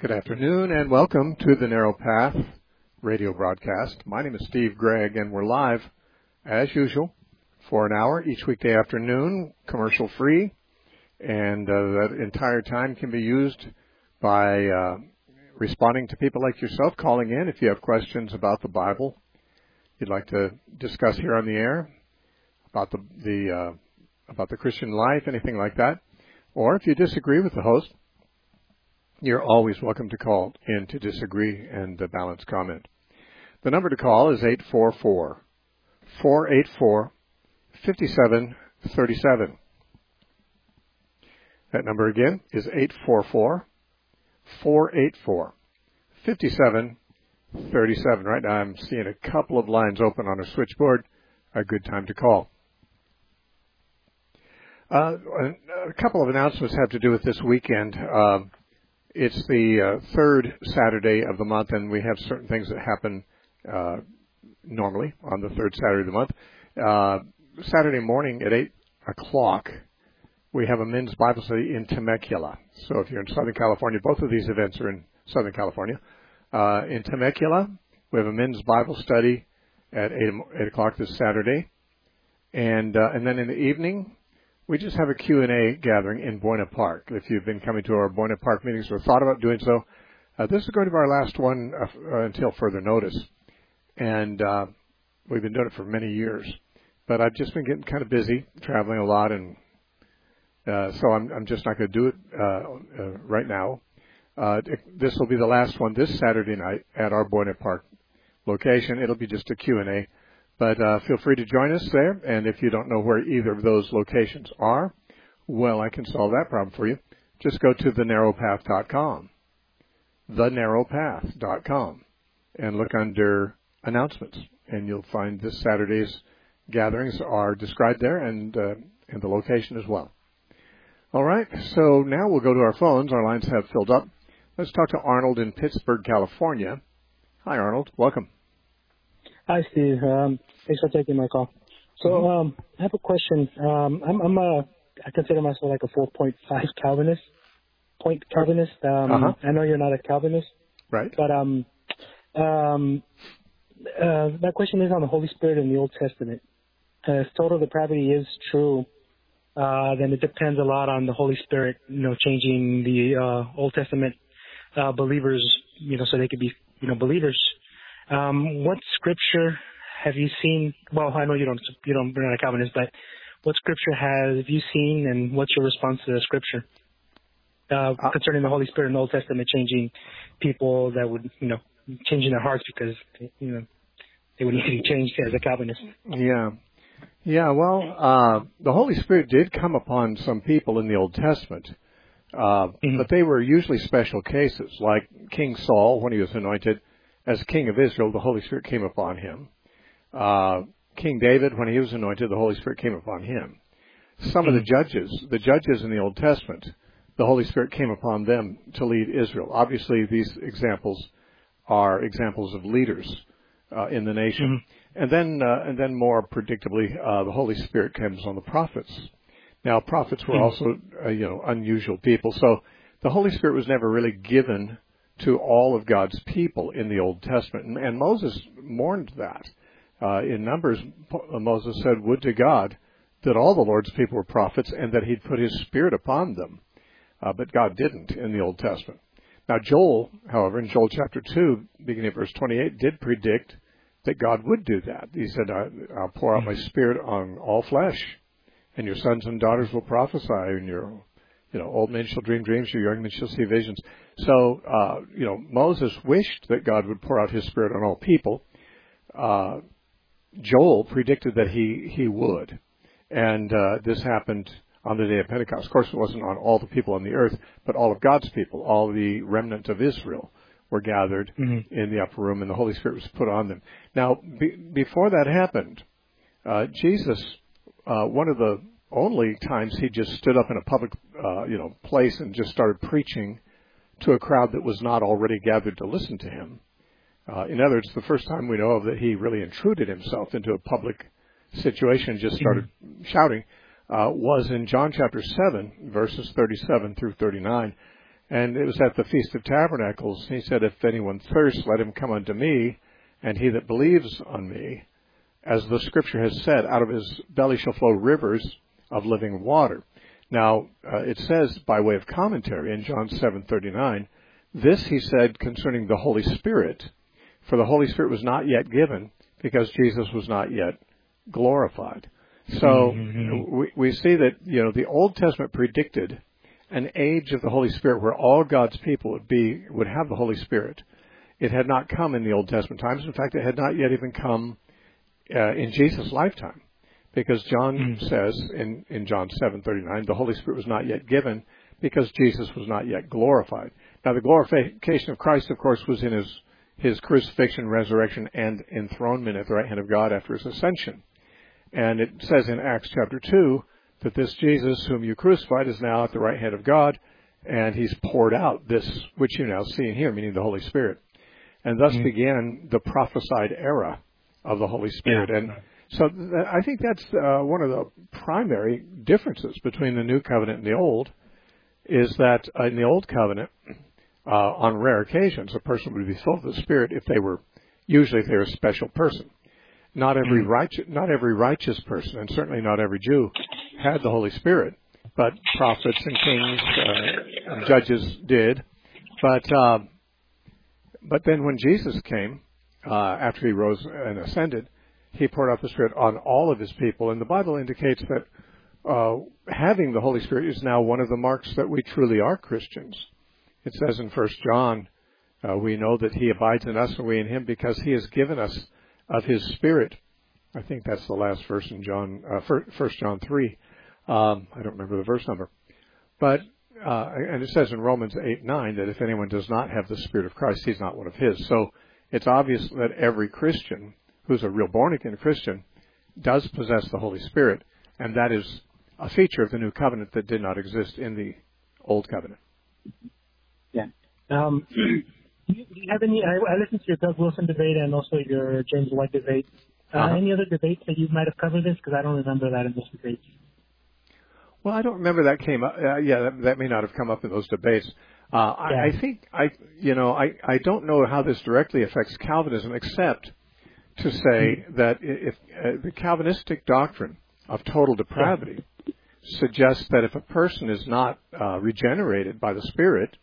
Good afternoon and welcome to the Narrow Path radio broadcast. My name is Steve Gregg and we're live as usual for an hour each weekday afternoon, commercial free, and that entire time can be used by responding to people like yourself, calling in if you have questions about the Bible you'd like to discuss here on the air, about the Christian life, anything like that. Or if you disagree with the host, you're always welcome to call in to disagree and balance comment. The number to call is 844-484-5737. That number again is 844-484-5737. Right now I'm seeing a couple of lines open on a switchboard. A good time to call. A couple of announcements have to do with this weekend. It's the third Saturday of the month, and we have certain things that happen normally on the third Saturday of the month. Saturday morning at 8 o'clock, we have a men's Bible study in Temecula. So if you're in Southern California, both of these events are in Southern California. In Temecula, we have a men's Bible study at 8 o'clock this Saturday. And then in the evening, we just have a Q&A gathering in Buena Park. If you've been coming to our Buena Park meetings or thought about doing so, this is going to be our last one until further notice. And we've been doing it for many years. But I've just been getting kind of busy, traveling a lot, and so I'm just not going to do it right now. This will be the last one this Saturday night at our Buena Park location. It'll be just a Q&A. But feel free to join us there, and if you don't know where either of those locations are, well, I can solve that problem for you. Just go to thenarrowpath.com, thenarrowpath.com, and look under announcements, and you'll find this Saturday's gatherings are described there, and the location as well. All right, so now we'll go to our phones. Our lines have filled up. Let's talk to Arnold in Pittsburgh, California. Hi, Arnold. Welcome. Hi, Steve. Thanks for taking my call. So I have a question. I consider myself like a 4.5 Calvinist. I know you're not a Calvinist. Right. But my question is on the Holy Spirit in the Old Testament. If total depravity is true, then it depends a lot on the Holy Spirit, changing the Old Testament believers, so they could be, believers. What scripture have you seen? Well, I know you're not a Calvinist, but what scripture have you seen, and what's your response to the scripture concerning the Holy Spirit in the Old Testament changing people that would, changing their hearts because, they would need to be changed as a Calvinist? Yeah. Well, the Holy Spirit did come upon some people in the Old Testament, but they were usually special cases, like King Saul when he was anointed as king of Israel. The Holy Spirit came upon him. King David, when he was anointed, the Holy Spirit came upon him. Some of the judges in the Old Testament, the Holy Spirit came upon them to lead Israel. Obviously, these examples are examples of leaders in the nation. And then more predictably, the Holy Spirit comes on the prophets. Now, prophets were also, unusual people. So the Holy Spirit was never really given to all of God's people in the Old Testament. And Moses mourned that. In Numbers, Moses said, "Would to God that all the Lord's people were prophets and that he'd put his Spirit upon them." But God didn't in the Old Testament. Now, Joel, however, in Joel chapter 2, beginning of verse 28, did predict that God would do that. He said, "I'll pour out my Spirit on all flesh, and your sons and daughters will prophesy, and your old men shall dream dreams, your young men shall see visions." So, Moses wished that God would pour out his Spirit on all people. Joel predicted that he would. And this happened on the day of Pentecost. Of course, it wasn't on all the people on the earth, but all of God's people, all the remnant of Israel were gathered in the upper room, and the Holy Spirit was put on them. Now, before that happened, Jesus, one of the only times he just stood up in a public, place and just started preaching to a crowd that was not already gathered to listen to him. In other words, the first time we know of that he really intruded himself into a public situation and just started shouting was in John chapter 7, verses 37 through 39. And it was at the Feast of Tabernacles. He said, if anyone thirsts, let him come unto me, and he that believes on me, as the Scripture has said, out of his belly shall flow rivers of living water. Now, it says, by way of commentary in John 7:39, this he said concerning the Holy Spirit, for the Holy Spirit was not yet given, because Jesus was not yet glorified. So we see that, the Old Testament predicted an age of the Holy Spirit where all God's people would have the Holy Spirit. It had not come in the Old Testament times. In fact, it had not yet even come in Jesus' lifetime, because John says in John 7:39, the Holy Spirit was not yet given because Jesus was not yet glorified. Now, the glorification of Christ, of course, was in his crucifixion, resurrection, and enthronement at the right hand of God after his ascension. And it says in Acts chapter 2 that this Jesus whom you crucified is now at the right hand of God, and he's poured out this which you now see and hear, meaning the Holy Spirit. And thus began the prophesied era of the Holy Spirit. And so I think that's one of the primary differences between the New Covenant and the Old, is that in the Old Covenant, on rare occasions, a person would be filled with the Spirit if they were a special person. Not every righteous person, and certainly not every Jew, had the Holy Spirit, but prophets and kings and judges did. But then when Jesus came, after he rose and ascended, he poured out the Spirit on all of his people. And the Bible indicates that having the Holy Spirit is now one of the marks that we truly are Christians. It says in 1 John, we know that he abides in us and we in him because he has given us of his Spirit. I think that's the last verse in 1 John 3. I don't remember the verse number. But and it says in Romans 8:9 that if anyone does not have the Spirit of Christ, he's not one of his. So it's obvious that every Christian who's a real born-again Christian does possess the Holy Spirit, and that is a feature of the New Covenant that did not exist in the Old Covenant. Yeah. Do you have any? I listened to your Doug Wilson debate and also your James White debate. Any other debates that you might have covered this? Because I don't remember that in those debates. Well, I don't remember that came up. That may not have come up in those debates. I think I don't know how this directly affects Calvinism, except to say that if the Calvinistic doctrine of total depravity suggests that if a person is not regenerated by the Spirit,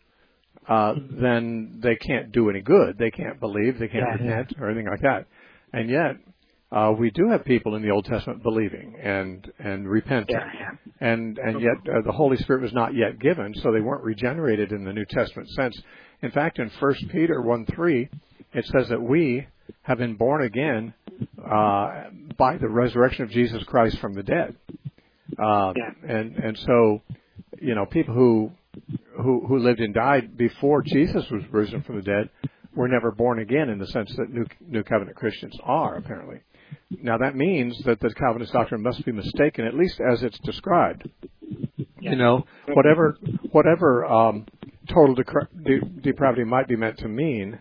then they can't do any good. They can't believe, they can't repent, or anything like that. And yet, we do have people in the Old Testament believing and repenting. And yet the Holy Spirit was not yet given, so they weren't regenerated in the New Testament sense. In fact, in 1 Peter 1:3, it says that we have been born again by the resurrection of Jesus Christ from the dead. And so, people who lived and died before Jesus was risen from the dead were never born again in the sense that New Covenant Christians are, apparently. Now, that means that the Calvinist doctrine must be mistaken, at least as it's described. Whatever total depravity might be meant to mean,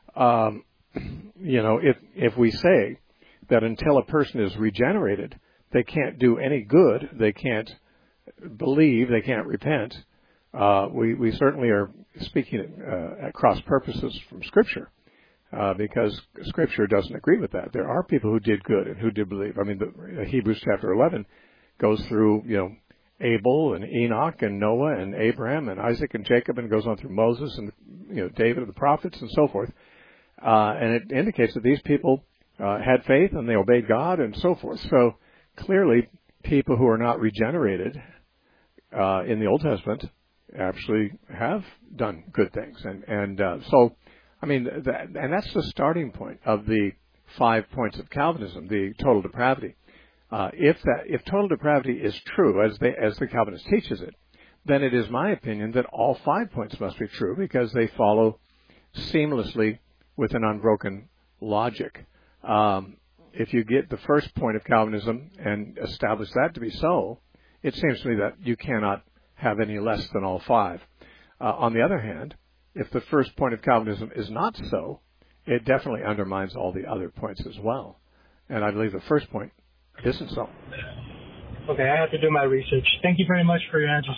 if we say that until a person is regenerated, they can't do any good, they can't believe, they can't repent, we certainly are speaking at cross purposes from Scripture, because Scripture doesn't agree with that. There are people who did good and who did believe. I mean, Hebrews chapter 11 goes through, Abel and Enoch and Noah and Abraham and Isaac and Jacob, and goes on through Moses and, David and the prophets and so forth. And it indicates that these people had faith and they obeyed God and so forth. So clearly, people who are not regenerated in the Old Testament actually have done good things. And that's the starting point of the 5 points of Calvinism, the total depravity. If total depravity is true, as the Calvinist teaches it, then it is my opinion that all 5 points must be true, because they follow seamlessly with an unbroken logic. If you get the first point of Calvinism and establish that to be so, it seems to me that you cannot have any less than all 5. On the other hand, if the first point of Calvinism is not so, it definitely undermines all the other points as well. And I believe the first point isn't so. Okay, I have to do my research. Thank you very much for your answers, Steve.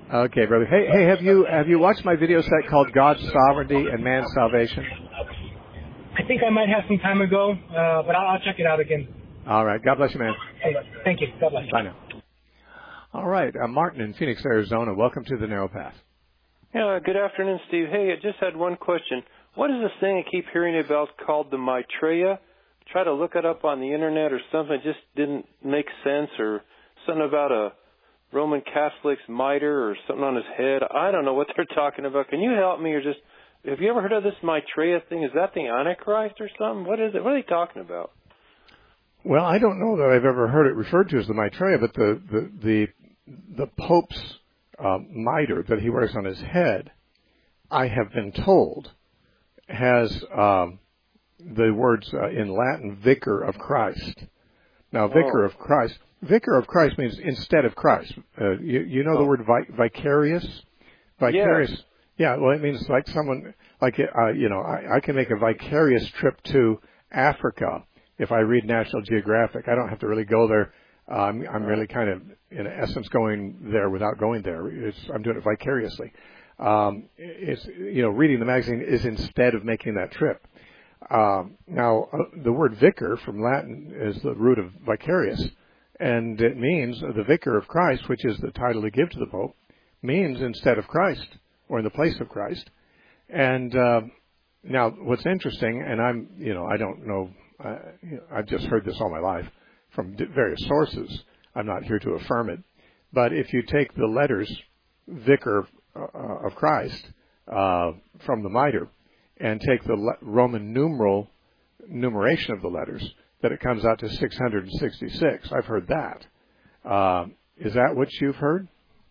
Okay, brother. Hey, have you watched my video set called God's Sovereignty and Man's Salvation? I think I might have some time ago, but I'll check it out again. All right. God bless you, man. Thank you. God bless. Bye now. All right. Martin in Phoenix, Arizona. Welcome to the Narrow Path. Yeah, good afternoon, Steve. Hey, I just had one question. What is this thing I keep hearing about called the Maitreya? Try to look it up on the internet or something. It just didn't make sense, or something about a Roman Catholic's mitre or something on his head. I don't know what they're talking about. Can you help me, or just, have you ever heard of this Maitreya thing? Is that the Antichrist or something? What is it? What are they talking about? Well, I don't know that I've ever heard it referred to as the Maitreya, but the Pope's mitre that he wears on his head, I have been told, has the words in Latin, Vicar of Christ. Now, Vicar of Christ means instead of Christ. You know the word vicarious? Vicarious. Yes. Yeah, well, it means like someone, like, I can make a vicarious trip to Africa if I read National Geographic. I don't have to really go there. I'm really kind of, in essence, going there without going there. I'm doing it vicariously. Reading the magazine is instead of making that trip. Now, the word vicar from Latin is the root of vicarious, and it means the vicar of Christ, which is the title to give to the Pope, means instead of Christ, or in the place of Christ. And now, what's interesting, and I don't know, I've just heard this all my life from various sources. I'm not here to affirm it. But if you take the letters Vicar of Christ from the mitre and take the Roman numeration of the letters, that it comes out to 666. I've heard that. Is that what you've heard?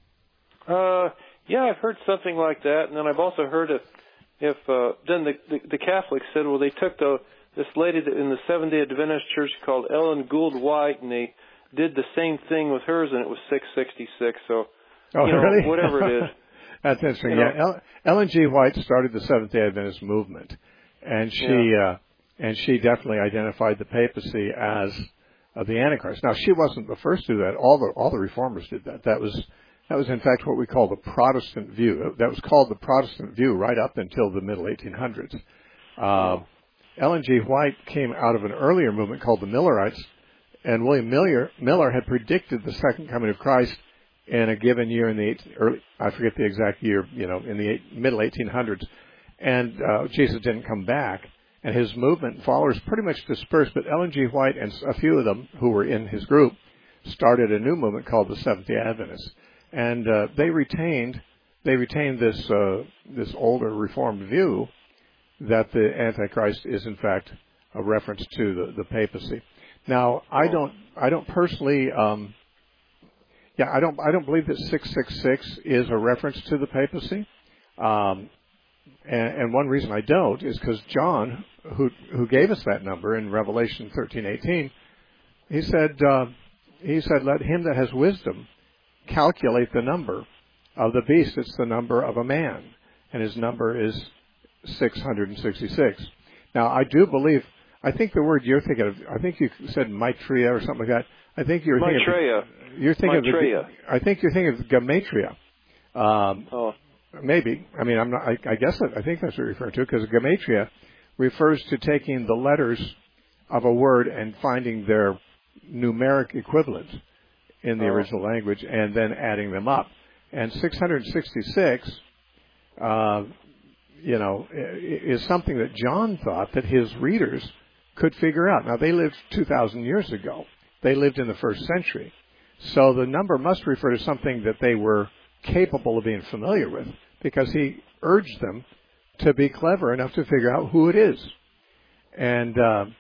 Yeah, I've heard something like that, and then I've also heard if then the Catholics said, well, they took this lady in the Seventh-day Adventist Church called Ellen Gould White, and they did the same thing with hers, and it was 666. So, really? Whatever it is. That's interesting. Yeah, Ellen G. White started the Seventh-day Adventist movement, and she definitely identified the papacy as the Antichrist. Now, she wasn't the first to do that. All the reformers did that. That was in fact what we call the Protestant view. That was called the Protestant view right up until the middle 1800s. Ellen G. White came out of an earlier movement called the Millerites, and William Miller had predicted the second coming of Christ in a given year in the I forget the exact year, in the middle 1800s, and Jesus didn't come back, and his movement and followers pretty much dispersed. But Ellen G. White and a few of them who were in his group started a new movement called the Seventh-day Adventists, and they retained this older Reformed view that the Antichrist is in fact a reference to the papacy. Now, I don't personally, I don't believe that 666 is a reference to the papacy. And one reason I don't is because John, who gave us that number in Revelation 13:18, he said, let him that has wisdom calculate the number of the beast. It's the number of a man, and his number is 666. Now, I think the word you're thinking of, I think you said Maitreya or something like that. I think you're thinking Maitreya. I think you're thinking of Gematria. Maybe. I mean, I'm not. I guess I think that's what you're referring to, because Gematria refers to taking the letters of a word and finding their numeric equivalent in the original language and then adding them up. And 666, is something that John thought that his readers could figure out. Now, they lived 2,000 years ago. They lived in the first century. So the number must refer to something that they were capable of being familiar with, because he urged them to be clever enough to figure out who it is. And,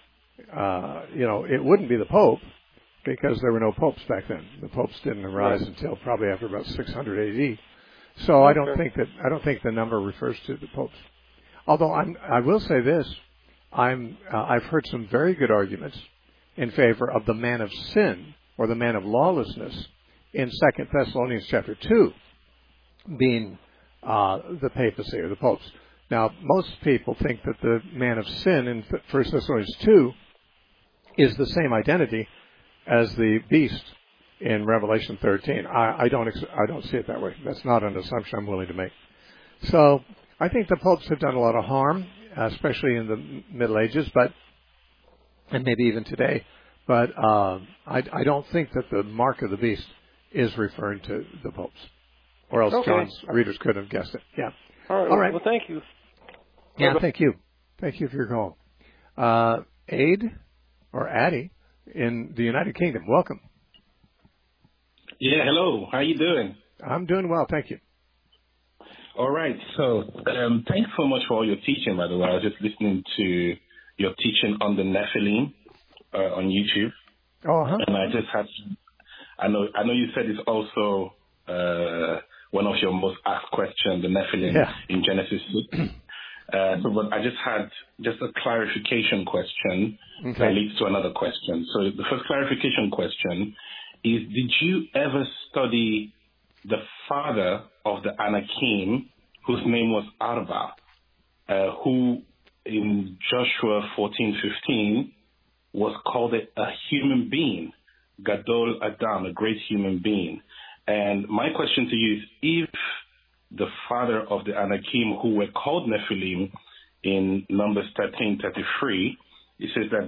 it wouldn't be the Pope, because there were no popes back then. The popes didn't arise until probably after about 600 AD. So I don't think the number refers to the popes. Although I will say this, I've heard some very good arguments in favor of the man of sin, or the man of lawlessness, in 2 Thessalonians chapter 2, being the papacy or the popes. Now, most people think that the man of sin in 1 Thessalonians 2 is the same identity as the beast in Revelation 13. I don't see it that way. That's not an assumption I'm willing to make. So I think the popes have done a lot of harm, especially in the Middle Ages, and maybe even today. But I don't think that the mark of the beast is referring to the popes, or else John's readers could have guessed it. Yeah. All right. Well, thank you. Yeah, thank you. Thank you for your call. Aid or Addie in the United Kingdom. Welcome. Yeah, hello. How you doing? I'm doing well, thank you. All right. So thanks so much for all your teaching, by the way. I was just listening to your teaching on the Nephilim on YouTube. And I just had, I know you said it's also one of your most asked questions, the Nephilim in Genesis 6. But I just had a clarification question that leads to another question. So the first clarification question is, did you ever study the father of the Anakim, whose name was Arba, who in Joshua 14:15 was called a human being, Gadol Adam, a great human being? And my question to you is, if the father of the Anakim, who were called Nephilim in Numbers 13:33, it says that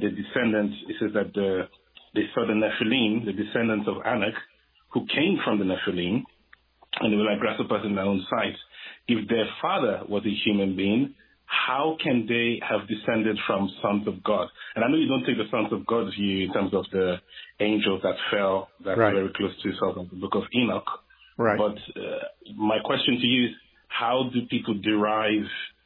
they saw the Nephilim, the descendants of Anak, who came from the Nephilim, and they were like grasshoppers in their own sight. If their father was a human being, how can they have descended from sons of God? And I know you don't take the sons of God view in terms of the angels that fell, that's very close to sort of the book of Enoch. Right. But my question to you is, how do people derive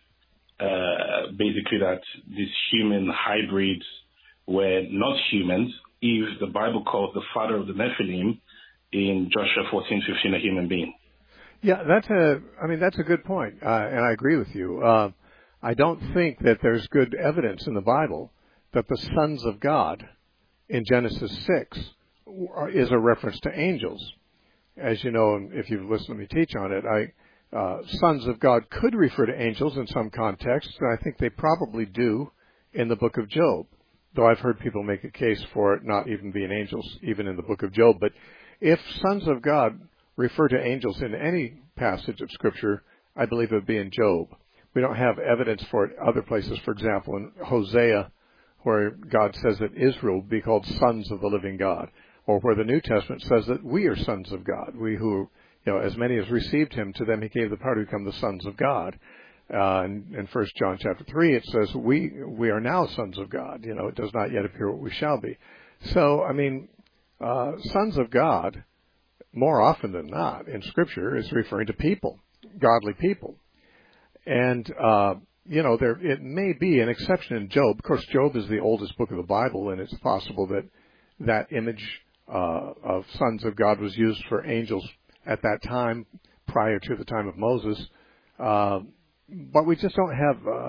basically that these human hybrids were not humans, if the Bible calls the father of the Nephilim in Joshua 14:15 a human being? Yeah, that's a good point, and I agree with you. I don't think that there's good evidence in the Bible that the sons of God in Genesis 6 is a reference to angels. As you know, if you've listened to me teach on it, sons of God could refer to angels in some contexts, and I think they probably do in the book of Job, though I've heard people make a case for it not even being angels, even in the book of Job. But if sons of God refer to angels in any passage of Scripture, I believe it would be in Job. We don't have evidence for it other places. For example, in Hosea, where God says that Israel will be called sons of the living God, or where the New Testament says that we are sons of God. We who, as many as received him, to them he gave the power to become the sons of God. In 1 John chapter 3, it says we are now sons of God. It does not yet appear what we shall be. So, sons of God, more often than not, in Scripture, is referring to people, godly people. And, it may be an exception in Job. Of course, Job is the oldest book of the Bible, and it's possible that image of sons of God was used for angels at that time, prior to the time of Moses. But we just don't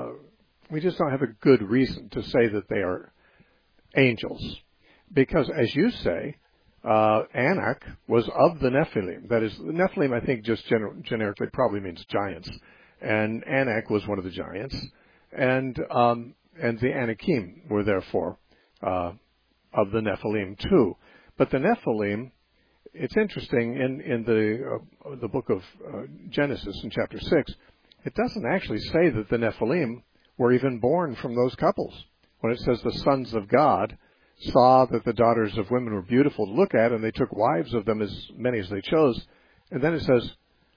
have a good reason to say that they are angels, because, as you say, Anak was of the Nephilim. That is, the Nephilim, I think, just generically probably means giants, and Anak was one of the giants, and the Anakim were therefore of the Nephilim too. But the Nephilim, it's interesting in the book of Genesis in chapter 6. It doesn't actually say that the Nephilim were even born from those couples. When it says the sons of God saw that the daughters of women were beautiful to look at, and they took wives of them, as many as they chose. And then it says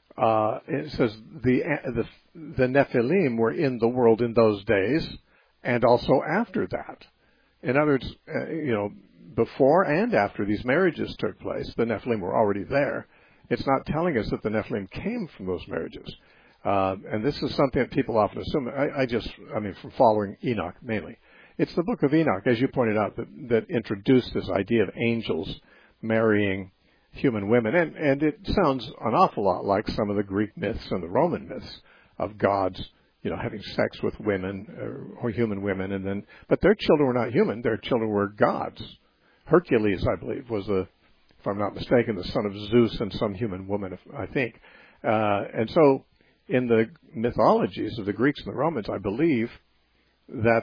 the Nephilim were in the world in those days, and also after that. In other words, before and after these marriages took place, the Nephilim were already there. It's not telling us that the Nephilim came from those marriages. And this is something that people often assume. From following Enoch mainly. It's the book of Enoch, as you pointed out, that introduced this idea of angels marrying human women. And it sounds an awful lot like some of the Greek myths and the Roman myths of gods, having sex with women or human women. But their children were not human. Their children were gods. Hercules, I believe, was if I'm not mistaken, the son of Zeus and some human woman, I think. And so in the mythologies of the Greeks and the Romans, I believe that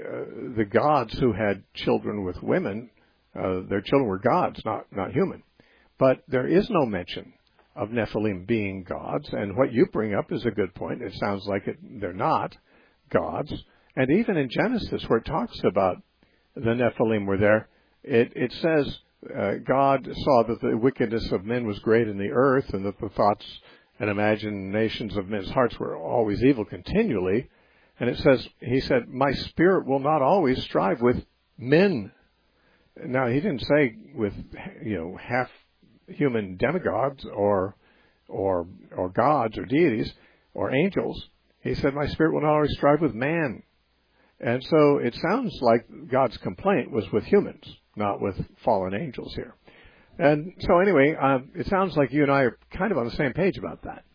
the gods who had children with women, their children were gods, not human. But there is no mention of Nephilim being gods, and what you bring up is a good point. It sounds like they're not gods. And even in Genesis, where it talks about the Nephilim were there, it says God saw that the wickedness of men was great in the earth, and that the thoughts and imaginations of men's hearts were always evil continually. And it says, he said, my spirit will not always strive with men. Now, he didn't say with, half human demigods or gods or deities or angels. He said, my spirit will not always strive with man. And so it sounds like God's complaint was with humans, not with fallen angels here. And so anyway, it sounds like you and I are kind of on the same page about that.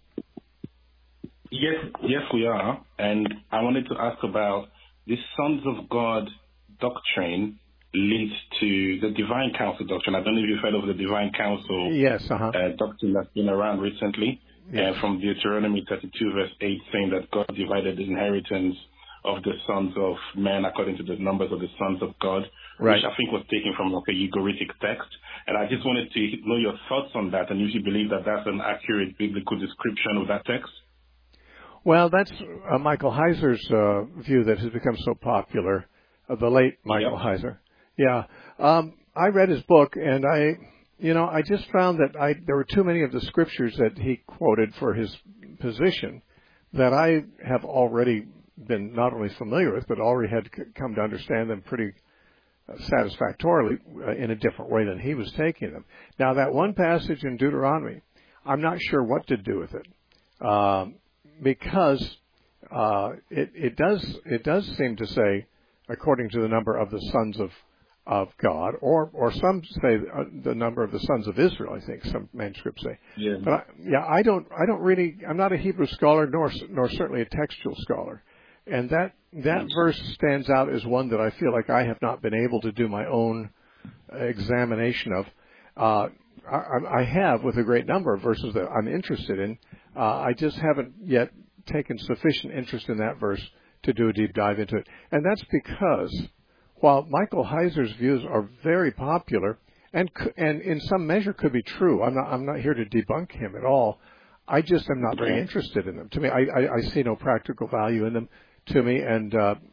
Yes, we are. And I wanted to ask about the Sons of God doctrine leads to the Divine Council doctrine. I don't know if you've heard of the Divine Council doctrine that's been around recently, from Deuteronomy 32, verse 8, saying that God divided the inheritance of the sons of men according to the numbers of the sons of God, which I think was taken from like a Ugaritic text. And I just wanted to know your thoughts on that, and if you believe that that's an accurate biblical description of that text. Well, that's Michael Heiser's view that has become so popular, the late Michael Heiser. Yeah. I read his book, and I just found that there were too many of the scriptures that he quoted for his position that I have already been not only familiar with, but already had come to understand them pretty satisfactorily in a different way than he was taking them. Now, that one passage in Deuteronomy, I'm not sure what to do with it, because it does seem to say, according to the number of the sons of God, or some say the number of the sons of Israel. I think some manuscripts say. Yeah. But I'm not a Hebrew scholar, nor certainly a textual scholar, and that verse stands out as one that I feel like I have not been able to do my own examination of. I have with a great number of verses that I'm interested in. I just haven't yet taken sufficient interest in that verse to do a deep dive into it, and that's because, while Michael Heiser's views are very popular and in some measure could be true, I'm not here to debunk him at all. I just am not very interested in them. To me, I see no practical value in them. To me, and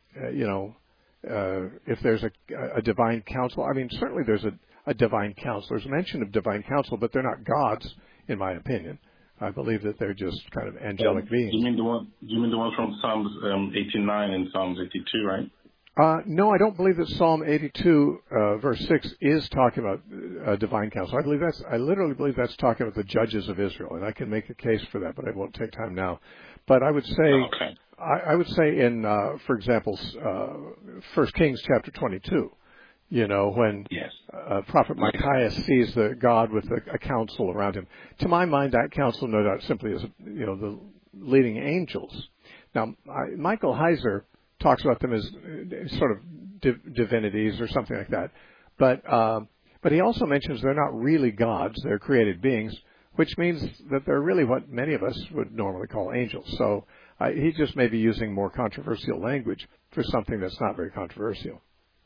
if there's a divine council, I mean, certainly there's a divine council. There's mention of divine council, but they're not gods, in my opinion. I believe that they're just kind of angelic beings. You mean the one from Psalms 89 and Psalms 82, right? No, I don't believe that Psalm 82, verse 6 is talking about divine council. I literally believe that's talking about the judges of Israel, and I can make a case for that, but I won't take time now. But I would say, I would say in, for example, 1 Kings chapter 22, when Prophet Micaiah sees the God with a council around him. To my mind, that council, no doubt, simply is, the leading angels. Now, Michael Heiser talks about them as sort of divinities or something like that. But he also mentions they're not really gods, they're created beings, which means that they're really what many of us would normally call angels. So he just may be using more controversial language for something that's not very controversial.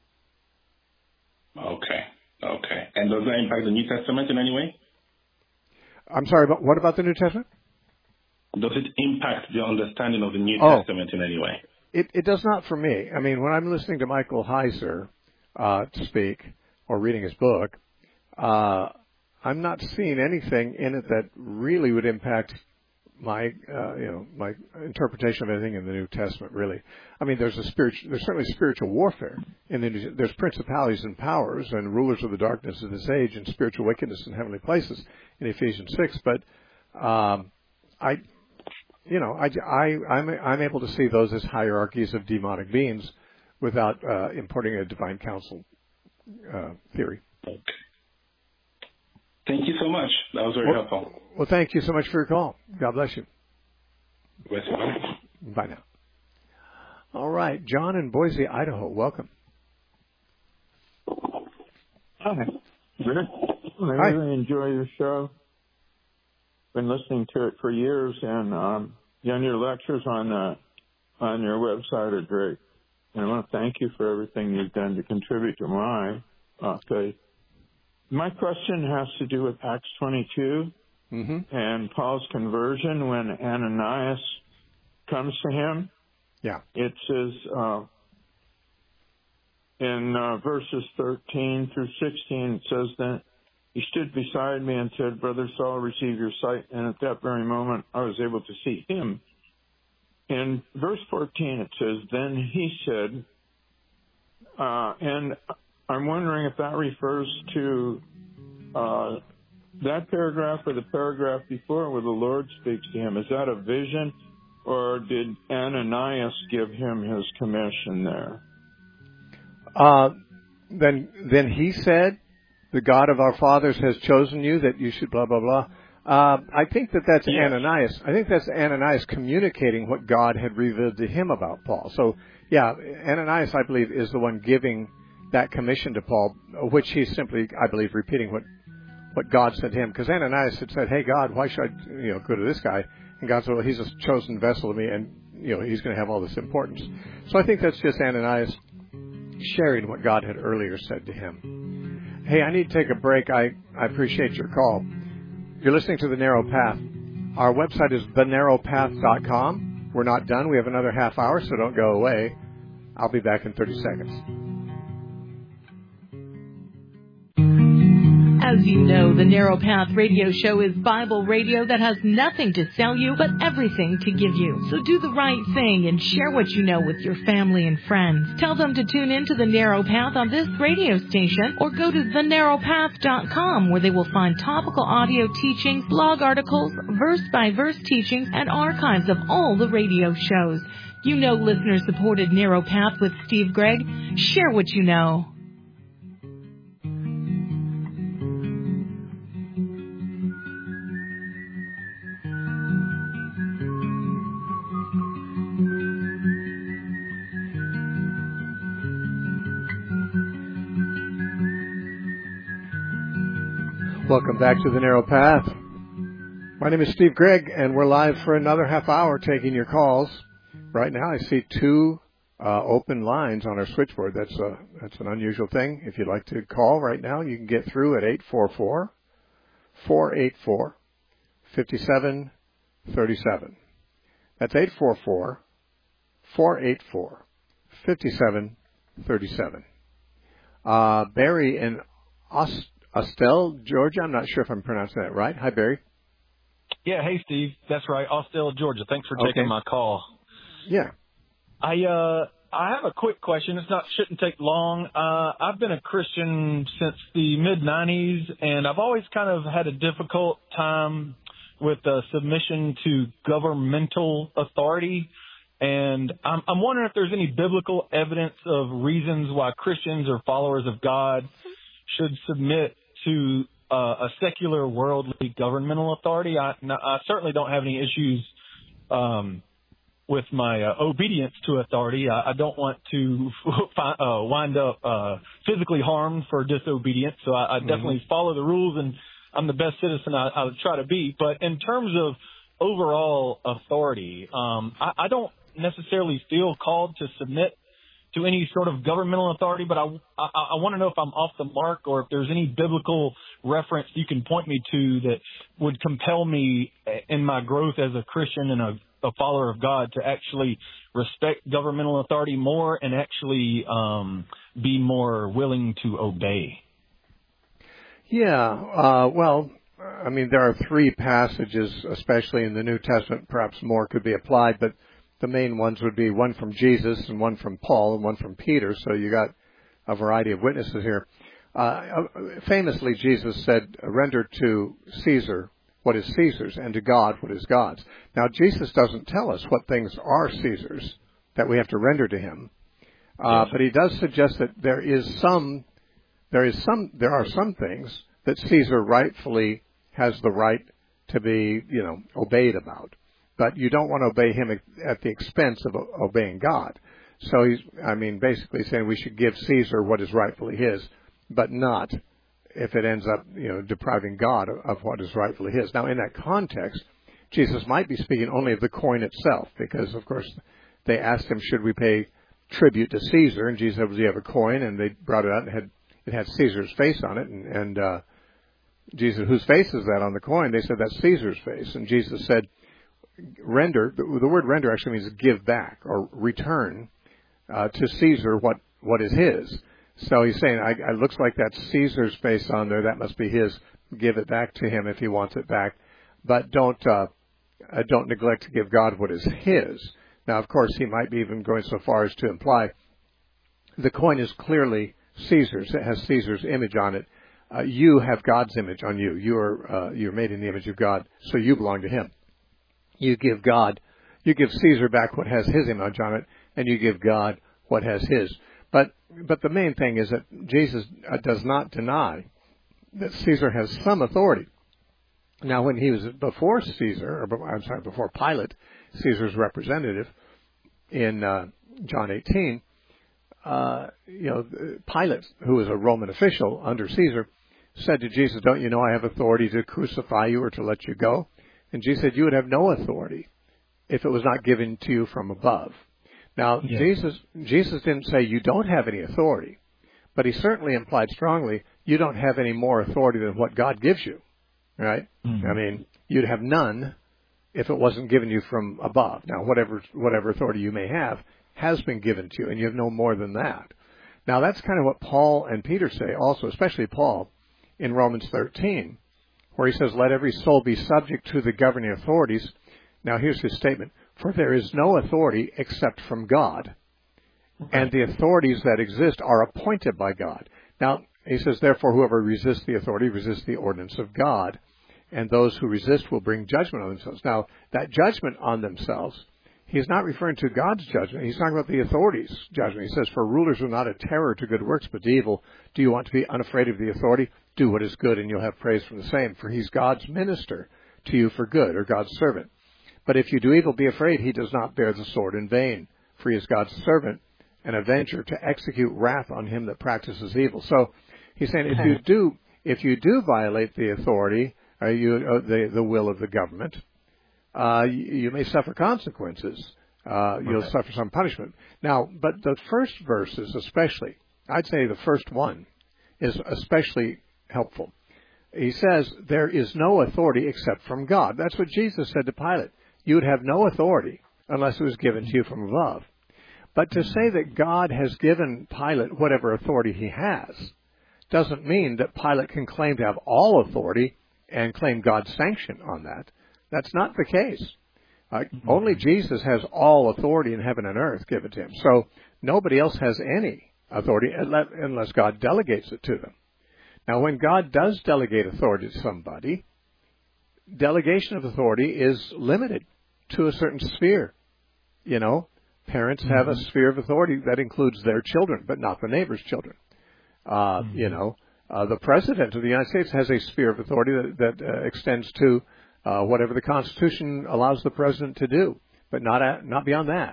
Okay. And does that impact the New Testament in any way? I'm sorry, but what about the New Testament? Does it impact the understanding of the New Testament in any way? It does not for me. I mean, when I'm listening to Michael Heiser speak or reading his book, I'm not seeing anything in it that really would impact my my interpretation of anything in the New Testament. Really, I mean, there's certainly spiritual warfare there's principalities and powers and rulers of the darkness of this age and spiritual wickedness in heavenly places in Ephesians 6. But I'm able to see those as hierarchies of demonic beings without importing a divine council theory. Okay. Thank you so much. That was very helpful. Well, thank you so much for your call. God bless you. Bless you. Bye now. All right. John in Boise, Idaho. Welcome. Hi. Rick, I really enjoy your show. Been listening to it for years, and your lectures on your website are great. And I want to thank you for everything you've done to contribute to my faith. My question has to do with Acts 22 and Paul's conversion when Ananias comes to him. Yeah. It says in verses 13 through 16, it says that he stood beside me and said, Brother Saul, receive your sight. And at that very moment, I was able to see him. In verse 14, it says, then he said, and I'm wondering if that refers to that paragraph or the paragraph before where the Lord speaks to him. Is that a vision, or did Ananias give him his commission there? Then he said, the God of our fathers has chosen you that you should blah, blah, blah. I think that's Ananias. I think that's Ananias communicating what God had revealed to him about Paul. So, yeah, Ananias, I believe, is the one giving that commission to Paul, which he's simply, I believe, repeating what God said to him. Because Ananias had said, hey, God, why should I go to this guy? And God said, well, he's a chosen vessel to me, and he's going to have all this importance. So I think that's just Ananias sharing what God had earlier said to him. Hey, I need to take a break. I appreciate your call. You're listening to The Narrow Path. Our website is thenarrowpath.com. We're not done. We have another half hour, so don't go away. I'll be back in 30 seconds. As you know, the Narrow Path radio show is Bible radio that has nothing to sell you, but everything to give you. So do the right thing and share what you know with your family and friends. Tell them to tune in to the Narrow Path on this radio station, or go to thenarrowpath.com, where they will find topical audio teachings, blog articles, verse-by-verse teachings, and archives of all the radio shows. You know listener-supported Narrow Path with Steve Gregg. Share what you know. Welcome back to The Narrow Path. My name is Steve Gregg, and we're live for another half hour taking your calls. Right now I see two open lines on our switchboard. That's an unusual thing. If you'd like to call right now, you can get through at 844-484-5737. That's 844-484-5737. Barry in Austell, Georgia. I'm not sure if I'm pronouncing that right. Hi, Barry. Yeah, hey, Steve. That's right. Austell, Georgia. Thanks for taking my call. Yeah. I have a quick question. Shouldn't take long. I've been a Christian since the mid-'90s, and I've always kind of had a difficult time with submission to governmental authority. And I'm wondering if there's any biblical evidence of reasons why Christians or followers of God should submit to a secular, worldly governmental authority. I certainly don't have any issues with my obedience to authority. I don't want to wind up physically harmed for disobedience, so I definitely follow the rules, and I'm the best citizen I'll try to be. But in terms of overall authority, I don't necessarily feel called to submit to any sort of governmental authority, but I want to know if I'm off the mark, or if there's any biblical reference you can point me to that would compel me in my growth as a Christian and a follower of God to actually respect governmental authority more and actually be more willing to obey. Yeah, well, I mean, there are three passages, especially in the New Testament, perhaps more could be applied, but the main ones would be one from Jesus and one from Paul and one from Peter. So you got a variety of witnesses here. Famously, Jesus said, render to Caesar what is Caesar's and to God what is God's. Now, Jesus doesn't tell us what things are Caesar's that we have to render to him. But he does suggest that there are some things that Caesar rightfully has the right to be, obeyed about. But you don't want to obey him at the expense of obeying God. So he's, basically saying we should give Caesar what is rightfully his, but not if it ends up, depriving God of what is rightfully his. Now, in that context, Jesus might be speaking only of the coin itself, because, of course, they asked him, should we pay tribute to Caesar? And Jesus said, do you have a coin? And they brought it out and had it had Caesar's face on it, and Jesus, whose face is that on the coin? They said, that's Caesar's face. And Jesus said, render, the word render actually means give back or return to Caesar what is his. So he's saying, it looks like that's Caesar's face on there. That must be his. Give it back to him if he wants it back. But don't neglect to give God what is his. Now, of course, he might be even going so far as to imply the coin is clearly Caesar's. It has Caesar's image on it. You have God's image on you. You're made in the image of God, so you belong to him. You give Caesar back what has his image on it, and you give God what has his. But the main thing is that Jesus does not deny that Caesar has some authority. Now, when he was before before Pilate, Caesar's representative, in John 18, Pilate, who was a Roman official under Caesar, said to Jesus, don't you know I have authority to crucify you or to let you go? And Jesus said, you would have no authority if it was not given to you from above. Now, Jesus didn't say you don't have any authority, but he certainly implied strongly you don't have any more authority than what God gives you, right? Mm-hmm. I mean, you'd have none if it wasn't given you from above. Now, whatever authority you may have has been given to you, and you have no more than that. Now, that's kind of what Paul and Peter say also, especially Paul, in Romans 13, where he says, let every soul be subject to the governing authorities. Now, here's his statement. For there is no authority except from God, and the authorities that exist are appointed by God. Now, he says, therefore, whoever resists the authority resists the ordinance of God, and those who resist will bring judgment on themselves. Now, that judgment on themselves, he's not referring to God's judgment. He's talking about the authorities' judgment. He says, for rulers are not a terror to good works, but to evil. Do you want to be unafraid of the authority? Do what is good, and you'll have praise from the same. For he's God's minister to you for good, or God's servant. But if you do evil, be afraid. He does not bear the sword in vain. For he is God's servant, an avenger to execute wrath on him that practices evil. So he's saying, if you do violate the authority, the will of the government, you may suffer consequences. You'll suffer some punishment. Now, but the first verses especially, I'd say the first one is especially helpful. He says, there is no authority except from God. That's what Jesus said to Pilate. You would have no authority unless it was given to you from above. But to say that God has given Pilate whatever authority he has doesn't mean that Pilate can claim to have all authority and claim God's sanction on that. That's not the case. Only Jesus has all authority in heaven and earth given to him. So nobody else has any authority unless God delegates it to them. Now, when God does delegate authority to somebody, delegation of authority is limited to a certain sphere. Parents have a sphere of authority that includes their children, but not the neighbor's children. The President of the United States has a sphere of authority that extends to whatever the Constitution allows the President to do, but not beyond that.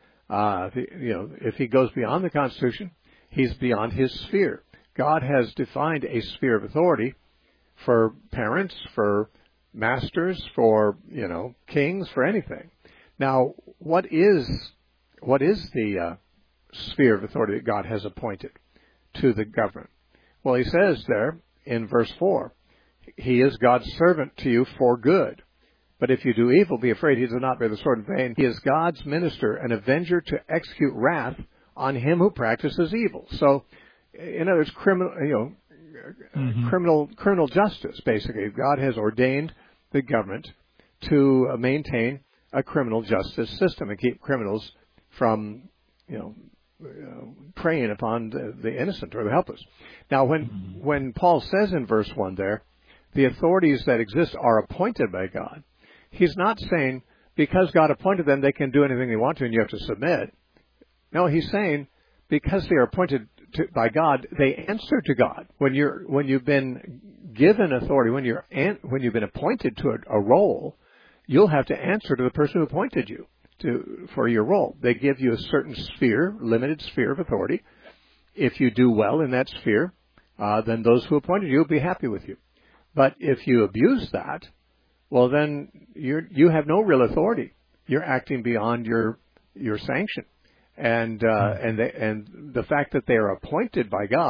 If he goes beyond the Constitution, he's beyond his sphere. God has defined a sphere of authority for parents, for masters, for kings, for anything. Now, what is the sphere of authority that God has appointed to the government? Well, he says there in verse 4, he is God's servant to you for good. But if you do evil, be afraid. He does not bear the sword in vain. He is God's minister, an avenger to execute wrath on him who practices evil. So, in other words, criminal justice, basically. God has ordained the government to maintain a criminal justice system and keep criminals from, preying upon the innocent or the helpless. Now, when Paul says in verse 1 there, the authorities that exist are appointed by God, he's not saying because God appointed them, they can do anything they want to and you have to submit. No, he's saying because they are appointed by God, they answer to God. When you've been given authority, when you've been appointed to a role, you'll have to answer to the person who appointed you for your role. They give you a certain sphere, limited sphere of authority. If you do well in that sphere, then those who appointed you will be happy with you. But if you abuse that, well, then you have no real authority. You're acting beyond your sanction. And the fact that they are appointed by God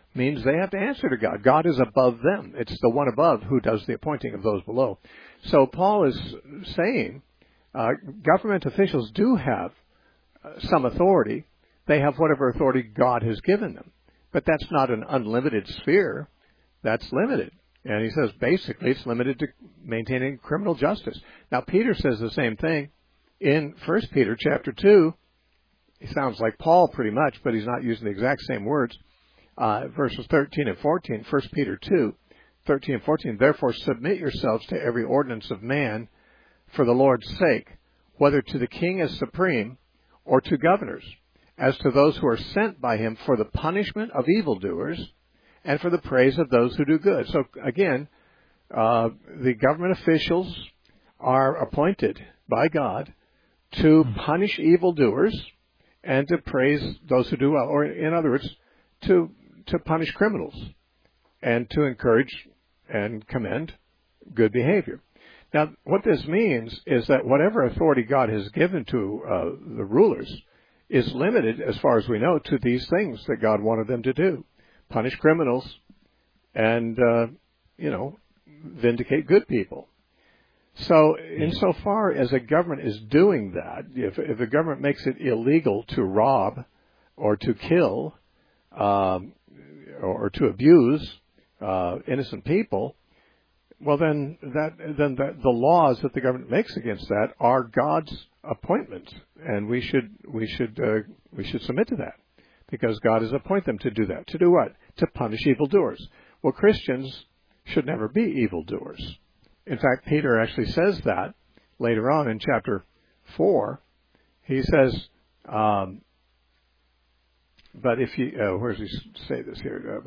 means they have to answer to God. God is above them. It's the one above who does the appointing of those below. So Paul is saying government officials do have some authority. They have whatever authority God has given them. But that's not an unlimited sphere. That's limited. And he says basically it's limited to maintaining criminal justice. Now Peter says the same thing in 1 Peter chapter 2. He sounds like Paul pretty much, but he's not using the exact same words. Verses 13 and 14, 1 Peter 2, 13 and 14. Therefore submit yourselves to every ordinance of man for the Lord's sake, whether to the king as supreme or to governors, as to those who are sent by him for the punishment of evildoers and for the praise of those who do good. So again, the government officials are appointed by God to punish evildoers and to praise those who do well, or in other words, to punish criminals and to encourage and commend good behavior. Now, what this means is that whatever authority God has given to the rulers is limited, as far as we know, to these things that God wanted them to do. Punish criminals and, vindicate good people. So, insofar as a government is doing that, if a government makes it illegal to rob or to kill or to abuse innocent people, well, then the laws that the government makes against that are God's appointments, and we should submit to that, because God has appointed them to do that. To do what? To punish evildoers. Well, Christians should never be evildoers. In fact, Peter actually says that later on in chapter 4. He says, but if you, where does he say this here?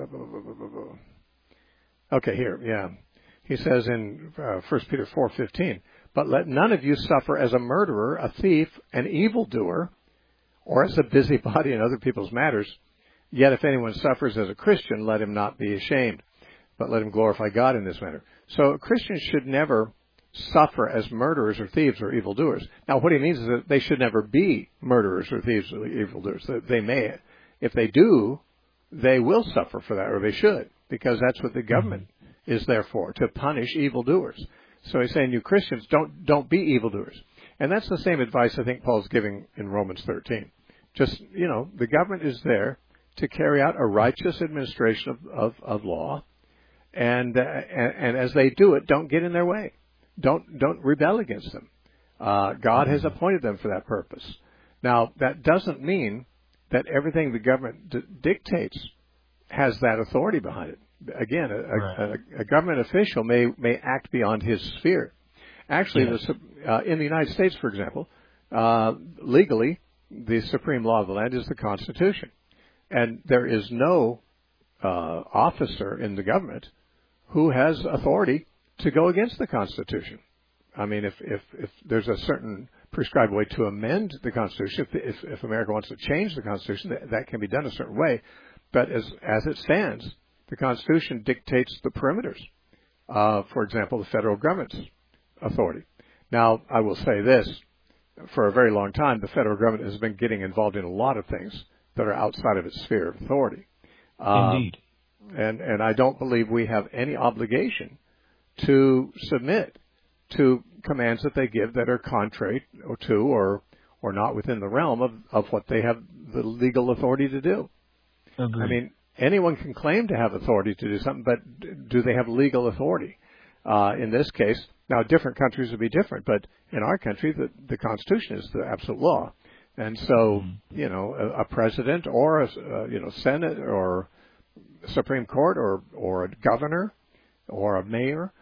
Okay, here, yeah. He says in 1 Peter 4:15, but let none of you suffer as a murderer, a thief, an evildoer, or as a busybody in other people's matters. Yet if anyone suffers as a Christian, let him not be ashamed, but let him glorify God in this matter. So Christians should never suffer as murderers or thieves or evildoers. Now, what he means is that they should never be murderers or thieves or evildoers. They may, if they do, they will suffer for that, or they should, because that's what the government is there for, to punish evildoers. So he's saying, you Christians, don't be evildoers. And that's the same advice I think Paul's giving in Romans 13. Just, the government is there to carry out a righteous administration of law, and as they do it, don't get in their way. Don't rebel against them. God has appointed them for that purpose. Now, that doesn't mean that everything the government dictates has that authority behind it. Again, a government official may act beyond his sphere. Actually, in the United States, for example, legally, the supreme law of the land is the Constitution. And there is no officer in the government who has authority to go against the Constitution. I mean, if there's a certain prescribed way to amend the Constitution, if America wants to change the Constitution, that can be done a certain way. But as it stands, the Constitution dictates the perimeters. For example, the federal government's authority. Now, I will say this. For a very long time, the federal government has been getting involved in a lot of things that are outside of its sphere of authority. Indeed. And I don't believe we have any obligation to submit to commands that they give that are contrary to or not within the realm of what they have the legal authority to do. Agreed. I mean, anyone can claim to have authority to do something, but do they have legal authority? In this case, now different countries would be different, but in our country, the Constitution is the absolute law. And so, a president or a Senate or Supreme Court or a governor or a mayor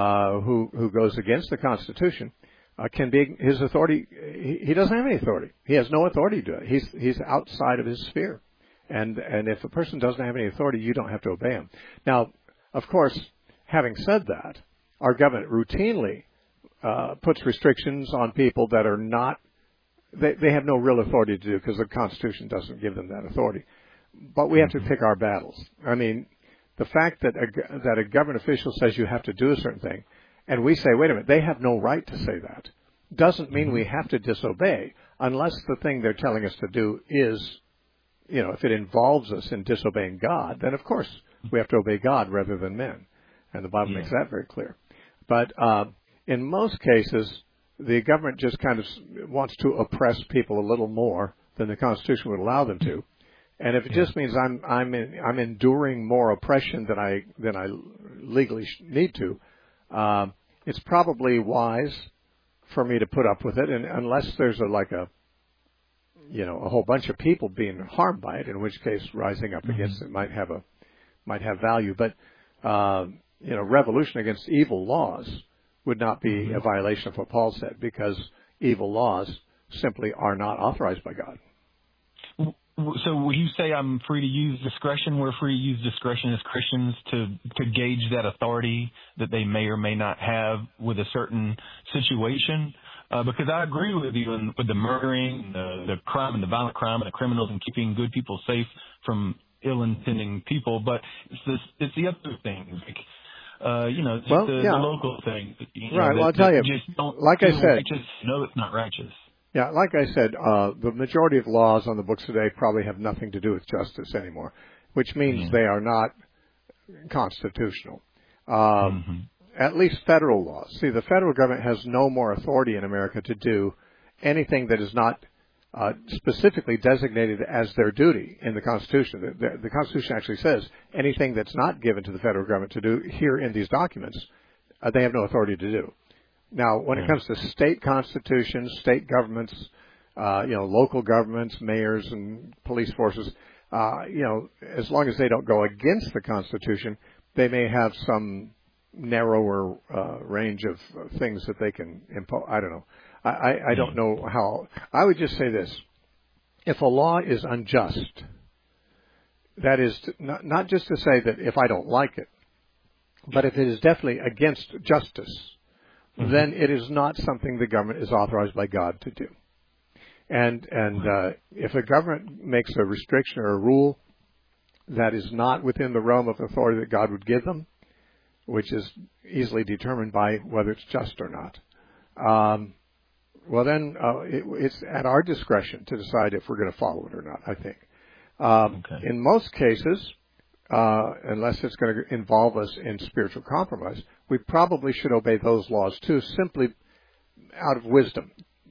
who goes against the Constitution can be his authority. He doesn't have any authority. He has no authority to do it. He's outside of his sphere. And if a person doesn't have any authority, you don't have to obey him. Now, of course, having said that, our government routinely puts restrictions on people that are not, they have no real authority to do because the Constitution doesn't give them that authority. But we have to pick our battles. I mean, the fact that a government official says you have to do a certain thing, and we say, wait a minute, they have no right to say that, doesn't mean we have to disobey unless the thing they're telling us to do is if it involves us in disobeying God, then of course we have to obey God rather than men. And the Bible makes that very clear. But in most cases, the government just kind of wants to oppress people a little more than the Constitution would allow them to. And if it just means I'm enduring more oppression than I legally need to, it's probably wise for me to put up with it. And unless there's a whole bunch of people being harmed by it, in which case rising up against it might have value. But revolution against evil laws would not be a violation of what Paul said, because evil laws simply are not authorized by God. So will you say I'm free to use discretion? We're free to use discretion as Christians to gauge that authority that they may or may not have with a certain situation? Because I agree with you with the murdering, the crime and the violent crime and the criminals, and keeping good people safe from ill-intending people. But it's the other things, like the local things. Right. Well, I'll tell you, just don't like I said, righteous. No, it's not righteous. Yeah, like I said, the majority of laws on the books today probably have nothing to do with justice anymore, which means they are not constitutional. At least federal laws. See, the federal government has no more authority in America to do anything that is not specifically designated as their duty in the Constitution. The Constitution actually says anything that's not given to the federal government to do here in these documents, they have no authority to do. Now, when it comes to state constitutions, state governments, local governments, mayors and police forces, as long as they don't go against the Constitution, they may have some narrower range of things that they can impose. I don't know. I don't know how. I would just say this. If a law is unjust, that is not just to say that if I don't like it, but if it is definitely against justice, then it is not something the government is authorized by God to do. And if a government makes a restriction or a rule that is not within the realm of authority that God would give them, which is easily determined by whether it's just or not, well then it's at our discretion to decide if we're going to follow it or not, I think. In most cases, unless it's going to involve us in spiritual compromise, we probably should obey those laws too, simply out of wisdom.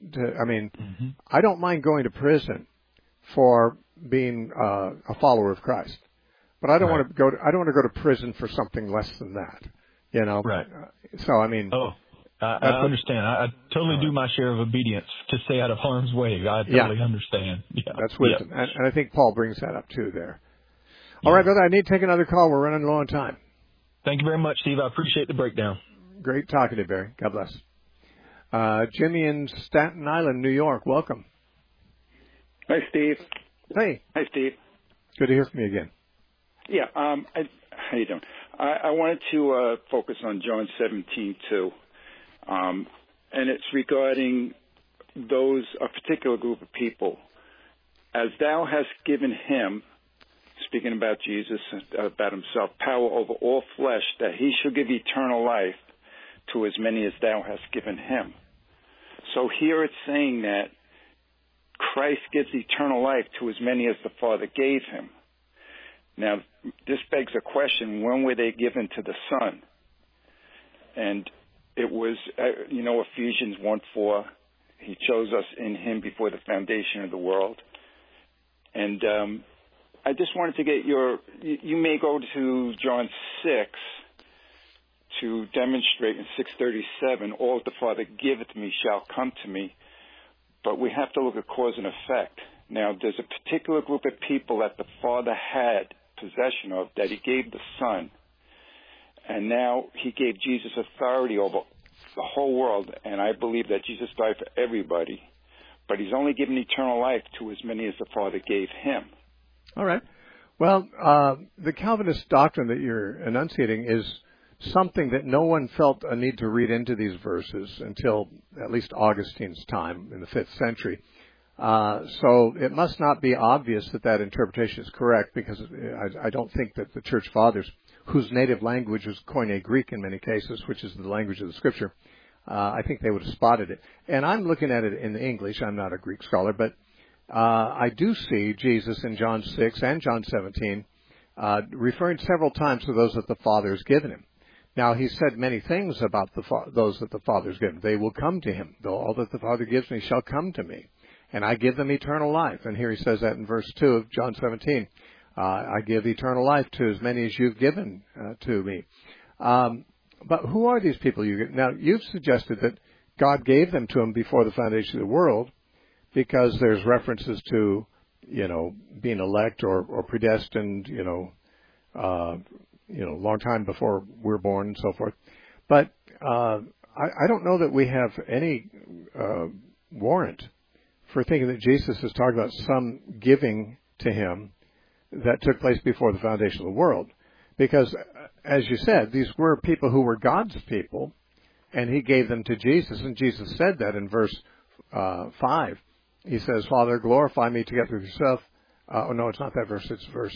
I don't mind going to prison for being a follower of Christ, but I don't want to go. I don't want to go to prison for something less than that. Right. So I mean. I understand. I totally do my share of obedience to stay out of harm's way. I totally understand. Yeah. That's wisdom, and I think Paul brings that up too there. All right, brother, I need to take another call. We're running low on time. Thank you very much, Steve. I appreciate the breakdown. Great talking to you, Barry. God bless. Jimmy in Staten Island, New York. Welcome. Hi, Steve. Hey. Hi, Steve. Good to hear from you again. Yeah. How you doing? I wanted to focus on John 17:2, and it's regarding a particular group of people. As thou hast given him, speaking about Jesus, about himself, power over all flesh, that he shall give eternal life to as many as thou hast given him. So here it's saying that Christ gives eternal life to as many as the Father gave him. Now, this begs a question, when were they given to the Son? And it was, Ephesians 1:4, he chose us in him before the foundation of the world. And I just wanted to get you may go to John 6 to demonstrate in 6:37, all that the Father giveth me shall come to me. But we have to look at cause and effect. Now, there's a particular group of people that the Father had possession of that he gave the Son. And now he gave Jesus authority over the whole world. And I believe that Jesus died for everybody. But he's only given eternal life to as many as the Father gave him. All right. Well, the Calvinist doctrine that you're enunciating is something that no one felt a need to read into these verses until at least Augustine's time in the 5th century. So it must not be obvious that interpretation is correct, because I don't think that the Church Fathers, whose native language was Koine Greek in many cases, which is the language of the Scripture, I think they would have spotted it. And I'm looking at it in English. I'm not a Greek scholar, but I do see Jesus in John 6 and John 17 referring several times to those that the Father has given him. Now, he said many things about those that the Father has given. They will come to him. All that the Father gives me shall come to me, and I give them eternal life. And here he says that in verse 2 of John 17. I give eternal life to as many as you've given to me. But who are these people you give? Now, you've suggested that God gave them to him before the foundation of the world because there's references to, being elect or predestined, long time before we're born and so forth. But I don't know that we have any warrant for thinking that Jesus is talking about some giving to him that took place before the foundation of the world. Because, as you said, these were people who were God's people, and he gave them to Jesus. And Jesus said that in verse 5. He says, Father, glorify me together with yourself. No, it's not that verse. It's verse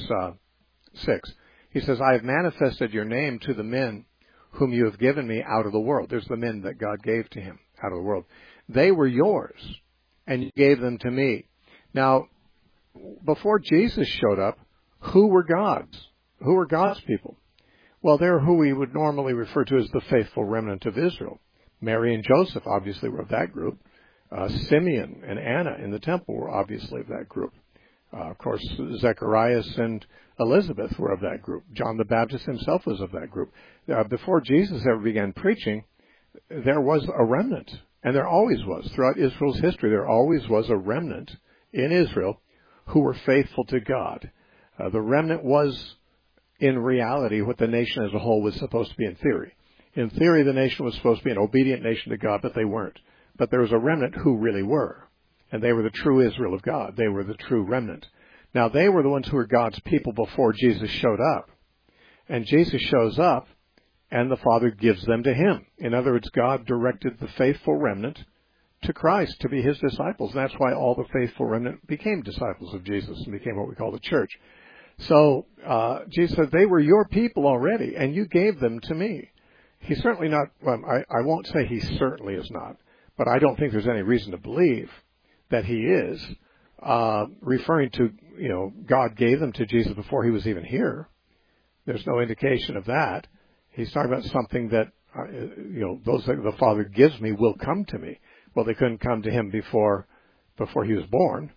6. He says, I have manifested your name to the men whom you have given me out of the world. There's the men that God gave to him out of the world. They were yours, and you gave them to me. Now, before Jesus showed up, who were God's? Who were God's people? Well, they're who we would normally refer to as the faithful remnant of Israel. Mary and Joseph obviously were of that group. Simeon and Anna in the temple were obviously of that group. Of course, Zacharias and Elizabeth were of that group. John the Baptist himself was of that group. Before Jesus ever began preaching, there was a remnant, and there always was. Throughout Israel's history, there always was a remnant in Israel who were faithful to God. The remnant was, in reality, what the nation as a whole was supposed to be in theory. In theory, the nation was supposed to be an obedient nation to God, but they weren't. But there was a remnant who really were. And they were the true Israel of God. They were the true remnant. Now, they were the ones who were God's people before Jesus showed up. And Jesus shows up, and the Father gives them to him. In other words, God directed the faithful remnant to Christ to be his disciples. And that's why all the faithful remnant became disciples of Jesus and became what we call the church. So Jesus said, they were your people already, and you gave them to me. He's certainly not, well, I won't say he certainly is not, but I don't think there's any reason to believe that he is referring to, God gave them to Jesus before he was even here. There's no indication of that. He's talking about something that, those that the Father gives me will come to me. Well, they couldn't come to him before he was born,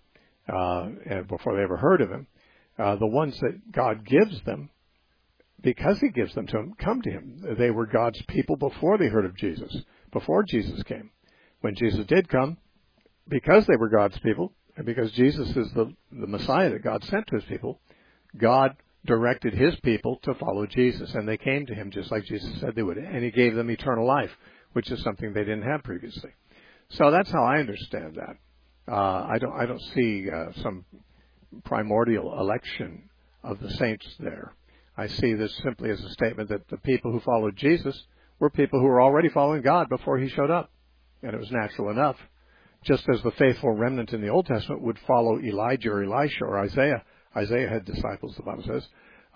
and before they ever heard of him. The ones that God gives them, because he gives them to him, come to him. They were God's people before they heard of Jesus, before Jesus came. When Jesus did come, because they were God's people, and because Jesus is the Messiah that God sent to his people, God directed his people to follow Jesus, and they came to him just like Jesus said they would. And he gave them eternal life, which is something they didn't have previously. So that's how I understand that. I don't see some primordial election of the saints there. I see this simply as a statement that the people who followed Jesus were people who were already following God before he showed up. And it was natural enough. Just as the faithful remnant in the Old Testament would follow Elijah or Elisha or Isaiah. Isaiah had disciples, the Bible says.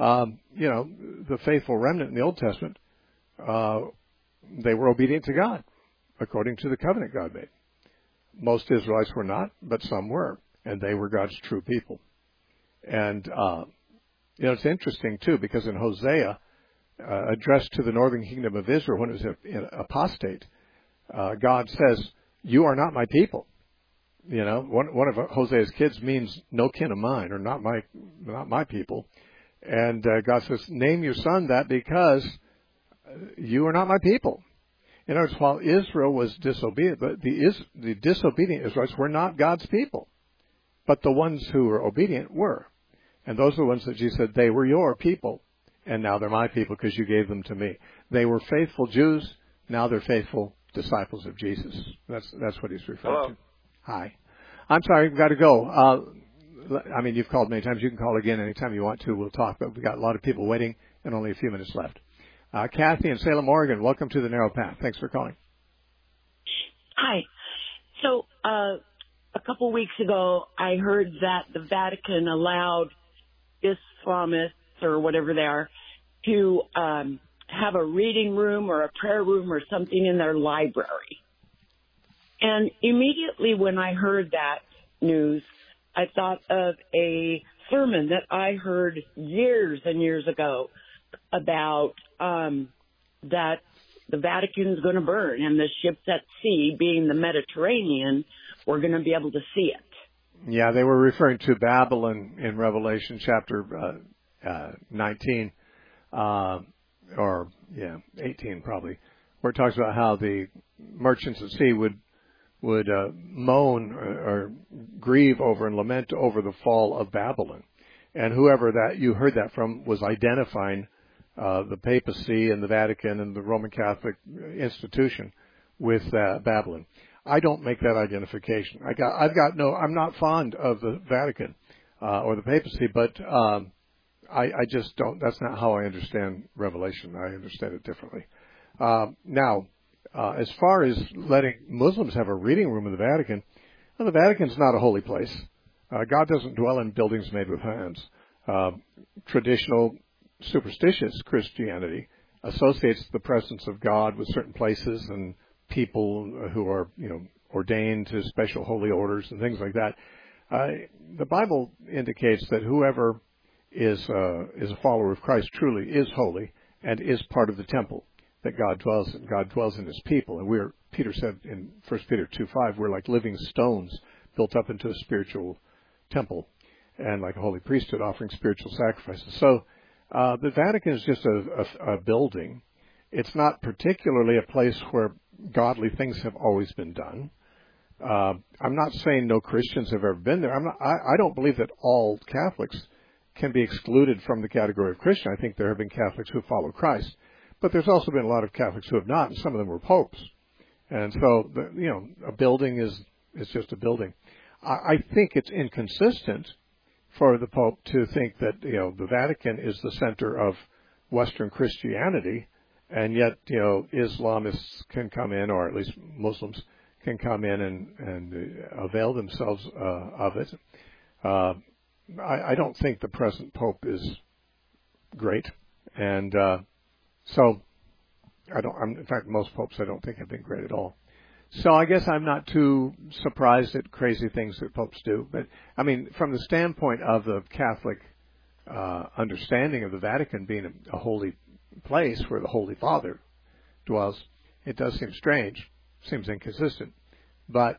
The faithful remnant in the Old Testament, they were obedient to God, according to the covenant God made. Most Israelites were not, but some were. And they were God's true people. And, it's interesting, too, because in Hosea, addressed to the northern kingdom of Israel when it was apostate, God says, you are not my people. One of Hosea's kids means no kin of mine, or not my people. And God says, name your son that because you are not my people. In other words, while Israel was disobedient, but the disobedient Israelites were not God's people. But the ones who were obedient were. And those are the ones that Jesus said, they were your people. And now they're my people because you gave them to me. They were faithful Jews. Now they're faithful disciples of Jesus. That's what he's referring to. Hi. I'm sorry, we've got to go. You've called many times. You can call again anytime you want to. We'll talk. But we've got a lot of people waiting and only a few minutes left. Kathy in Salem, Oregon, welcome to the Narrow Path. Thanks for calling. Hi. So, a couple weeks ago, I heard that the Vatican allowed Islamists or whatever they are to have a reading room or a prayer room or something in their library. And immediately when I heard that news, I thought of a sermon that I heard years and years ago about that the Vatican's going to burn, and the ships at sea, being the Mediterranean, we're going to be able to see it. Yeah, they were referring to Babylon in Revelation chapter 19, or 18 probably, where it talks about how the merchants at sea would moan or grieve over and lament over the fall of Babylon. And whoever that you heard that from was identifying the papacy and the Vatican and the Roman Catholic institution with Babylon. I don't make that identification. I'm not fond of the Vatican or the papacy, but I just don't. That's not how I understand Revelation. I understand it differently. Now, as far as letting Muslims have a reading room in the Vatican, well, the Vatican's not a holy place. God doesn't dwell in buildings made with hands. Traditional superstitious Christianity associates the presence of God with certain places and people who are, ordained to special holy orders and things like that. The Bible indicates that whoever is a follower of Christ truly is holy and is part of the temple that God dwells in. God dwells in His people, and Peter said in 1 Peter 2:5, we're like living stones built up into a spiritual temple, and like a holy priesthood offering spiritual sacrifices. So the Vatican is just a building. It's not particularly a place where godly things have always been done. I'm not saying no Christians have ever been there. I don't believe that all Catholics can be excluded from the category of Christian. I think there have been Catholics who follow Christ, but there's also been a lot of Catholics who have not, and some of them were popes. And so, a building is just a building. I think it's inconsistent for the Pope to think that, the Vatican is the center of Western Christianity, and yet, Islamists can come in, or at least Muslims can come in and avail themselves of it. I don't think the present Pope is great, and so in fact, most popes I don't think have been great at all. So I guess I'm not too surprised at crazy things that popes do. But, from the standpoint of the Catholic understanding of the Vatican being a holy place where the Holy Father dwells, it does seem strange, seems inconsistent. But,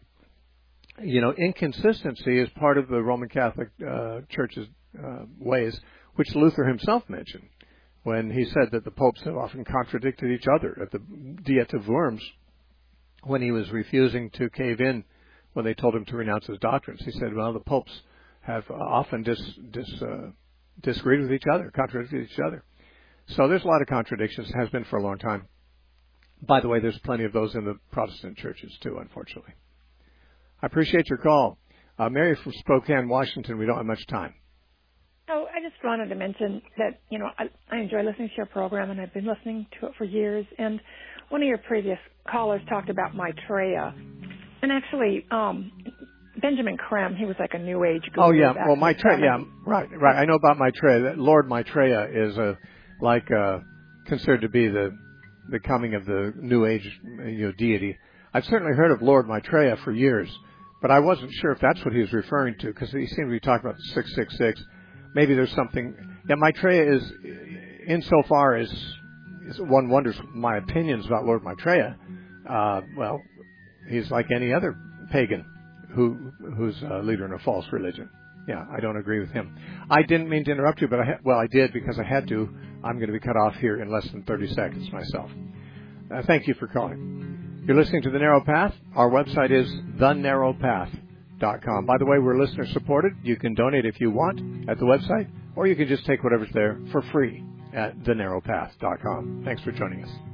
inconsistency is part of the Roman Catholic Church's ways, which Luther himself mentioned when he said that the popes have often contradicted each other at the Diet of Worms, when he was refusing to cave in when they told him to renounce his doctrines. He said, well, the popes have often disagreed with each other, contradicted each other. So there's a lot of contradictions, has been for a long time. By the way, there's plenty of those in the Protestant churches too, unfortunately. I appreciate your call. Mary from Spokane, Washington, we don't have much time. Oh, I just wanted to mention that, I enjoy listening to your program, and I've been listening to it for years. And one of your previous callers talked about Maitreya. And actually, Benjamin Creme, he was like a New Age guru. Oh, yeah. Well, Maitreya, right. I know about Maitreya. Lord Maitreya is considered to be the coming of the New Age deity. I've certainly heard of Lord Maitreya for years, but I wasn't sure if that's what he was referring to, because he seemed to be talking about the 666. Maybe there's something. Yeah, Maitreya is, insofar as one wonders my opinions about Lord Maitreya, well, he's like any other pagan who's a leader in a false religion. Yeah, I don't agree with him. I didn't mean to interrupt you, but I did because I had to. I'm going to be cut off here in less than 30 seconds myself. Thank you for calling. You're listening to The Narrow Path. Our website is thenarrowpath.com. By the way, we're listener supported. You can donate if you want at the website, or you can just take whatever's there for free at thenarrowpath.com. Thanks for joining us.